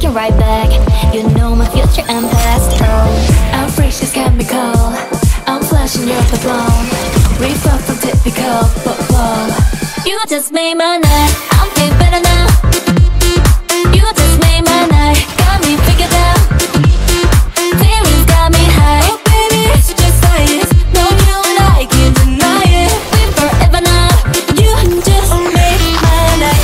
looking right back. You know my future and past. Oh, I'm fresh as chemical. I'm flashing your phone. We far from typical, but whoa. You just made my night. I'm feeling better now. You just made my night. Got me figured out. Feelings got me high. Oh baby, it's just science. No, you and I can't deny it. We're forever now. You just made my night.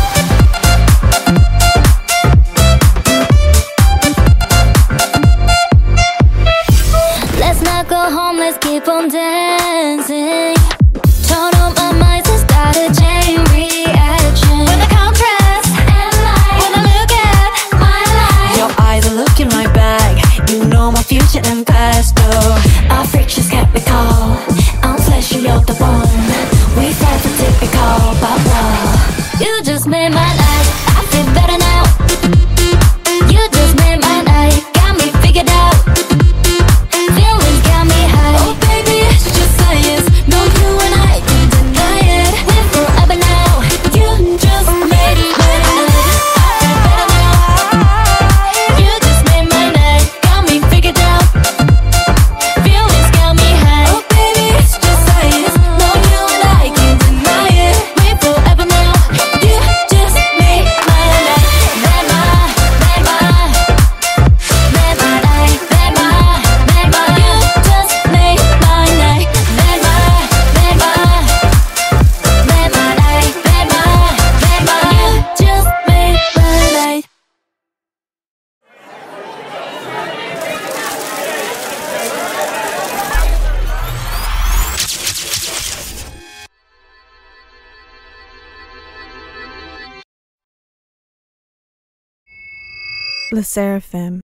Let's not go home, let's keep on dancing. Turn on my mind and start a chain reaction. When the contrast and light, when I look at my life, your eyes are looking right back. You know my future and past. Oh, our friction's chemical. I'm flashing you're the one. We fight for typical, but wow. You just made my night. I feel better now. You just made my night. Got me figured out. Feelings got me high. Oh baby, it's just science. No, you and I can't deny it. We're forever now. You just made my night. I feel better now. You just made my night. Got me figured out. Feelings got me high. Oh baby, it's just science. No, you and I can't deny it. We're forever now. You just made my night. Made my night. Made my night. You just made my night. Made my night. You just made my night. Le Seraphim.